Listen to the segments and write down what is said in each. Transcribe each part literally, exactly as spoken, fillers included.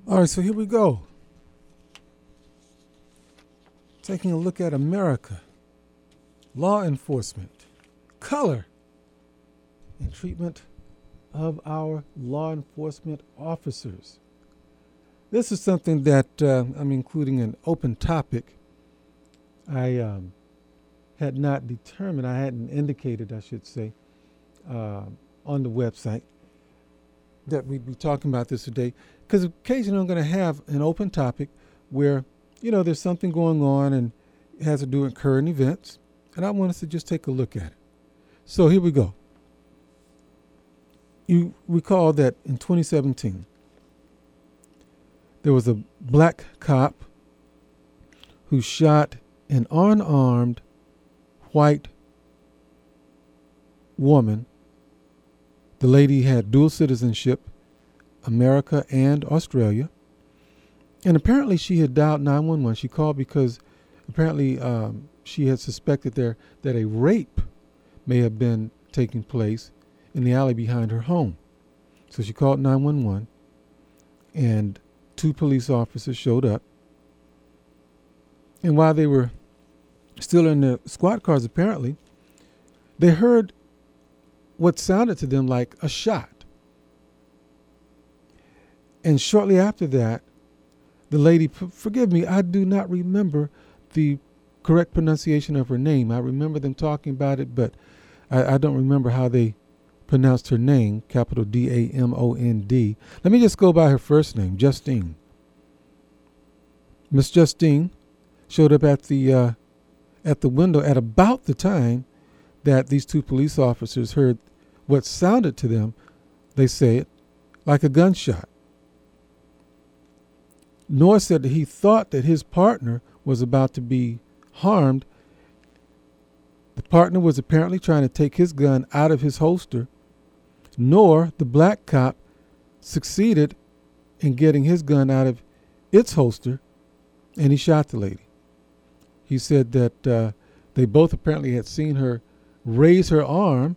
All right, so here we go. Taking a look at America, law enforcement, color, and treatment of our law enforcement officers. This is something that uh, I'm including an open topic. I um, had not determined, I hadn't indicated, I should say, uh, on the website that we'd be talking about this today, because occasionally I'm going to have an open topic where, you know, there's something going on and it has to do with current events, and I want us to just take a look at it. So here we go. You recall that in twenty seventeen, there was a black cop who shot an unarmed white woman. The lady had dual citizenship, America and Australia. And apparently she had dialed nine one one. She called because apparently um, she had suspected there that a rape may have been taking place in the alley behind her home. So she called nine one one, and two police officers showed up. And while they were still in the squad cars, apparently, they heard what sounded to them like a shot. And shortly after that, the lady, forgive me, I do not remember the correct pronunciation of her name. I remember them talking about it, but I, I don't remember how they pronounced her name, capital D A M O N D. Let me just go by her first name, Justine. Miss Justine showed up at the uh, at the window at about the time that these two police officers heard what sounded to them, they say it, like a gunshot. Noor said that he thought that his partner was about to be harmed. The partner was apparently trying to take his gun out of his holster. Noor, the black cop, succeeded in getting his gun out of its holster, and he shot the lady. He said that uh, they both apparently had seen her raise her arm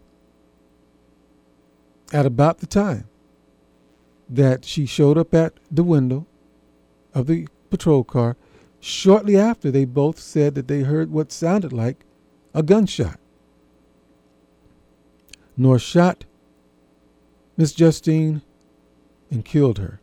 at about the time that she showed up at the window of the patrol car. Shortly after, they both said that they heard what sounded like a gunshot. Noor shot Miss Justine and killed her.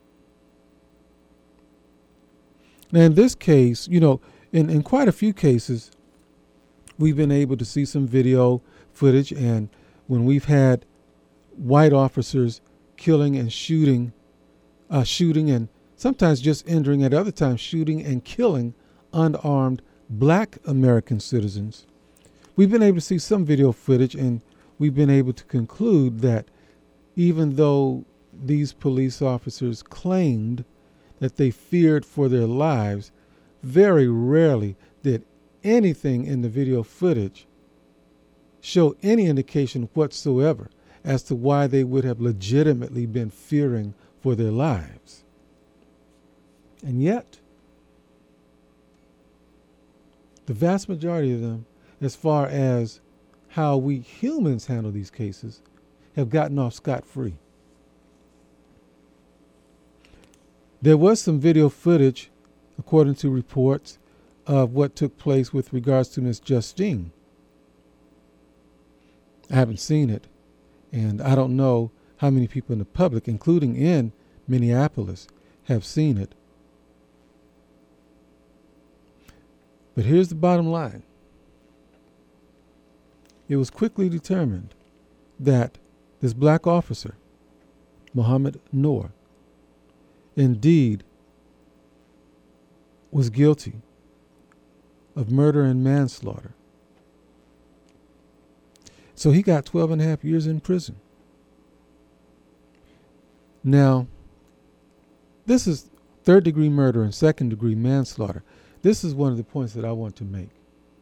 Now, in this case, you know, in, in quite a few cases, we've been able to see some video footage, and when we've had white officers killing and shooting, uh, shooting and sometimes just injuring, at other times shooting and killing unarmed black American citizens, we've been able to see some video footage, and we've been able to conclude that even though these police officers claimed that they feared for their lives, very rarely did anything in the video footage show any indication whatsoever as to why they would have legitimately been fearing for their lives. And yet, the vast majority of them, as far as how we humans handle these cases, have gotten off scot-free. There was some video footage, according to reports, of what took place with regards to Miss Justine. I haven't seen it, and I don't know how many people in the public, including in Minneapolis, have seen it. But here's the bottom line. It was quickly determined that this black officer, Mohammed Noor, indeed was guilty of murder and manslaughter. So he got twelve and a half years in prison. Now, this is third degree murder and second degree manslaughter. This is one of the points that I want to make.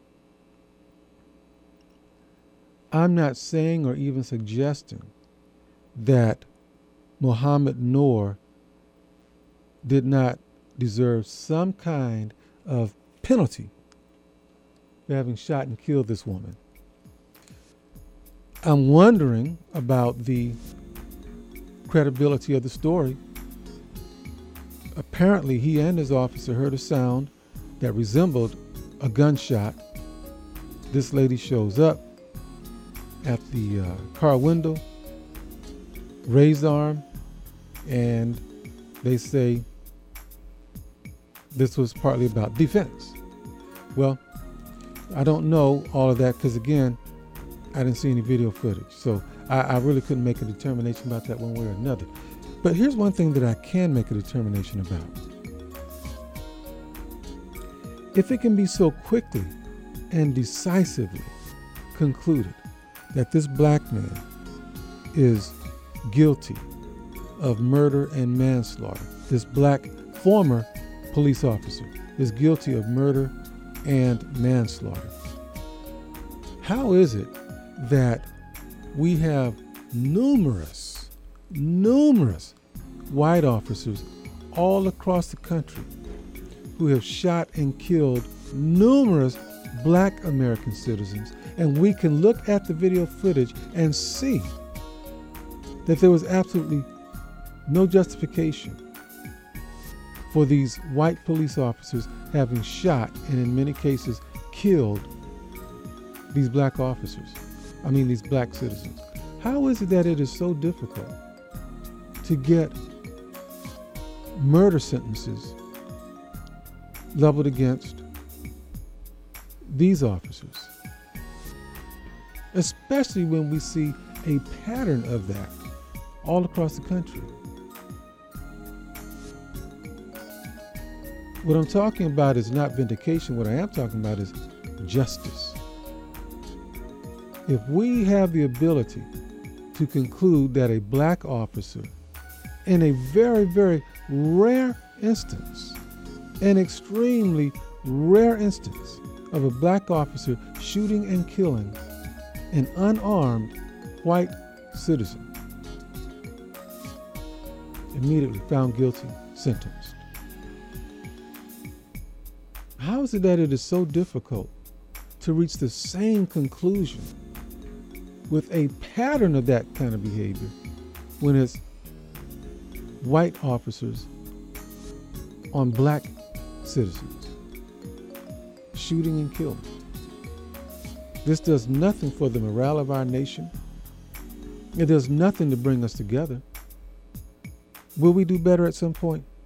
I'm not saying or even suggesting that Mohammed Noor did not deserve some kind of penalty for having shot and killed this woman. I'm wondering about the credibility of the story apparently he and his officer heard a sound that resembled a gunshot. This lady shows up at the uh, car window, raised arm, and they say this was partly about defense. Well, I don't know all of that because, again, I didn't see any video footage. So I, I really couldn't make a determination about that one way or another. But here's one thing that I can make a determination about. If it can be so quickly and decisively concluded that this black man is guilty of murder and manslaughter, this black former police officer is guilty of murder and manslaughter, how is it that we have numerous, numerous white officers all across the country who have shot and killed numerous black American citizens, and we can look at the video footage and see that there was absolutely no justification for these white police officers having shot and in many cases killed these black officers, I mean these black citizens? How is it that it is so difficult to get murder sentences leveled against these officers, especially when we see a pattern of that all across the country? What I'm talking about is not vindication. What I am talking about is justice. If we have the ability to conclude that a black officer, in a very, very rare instance, an extremely rare instance of a black officer shooting and killing an unarmed white citizen, immediately found guilty, sentenced. How is it that it is so difficult to reach the same conclusion with a pattern of that kind of behavior when it's white officers on black citizens shooting and killing? This does nothing for the morale of our nation. It does nothing to bring us together. Will we do better at some point?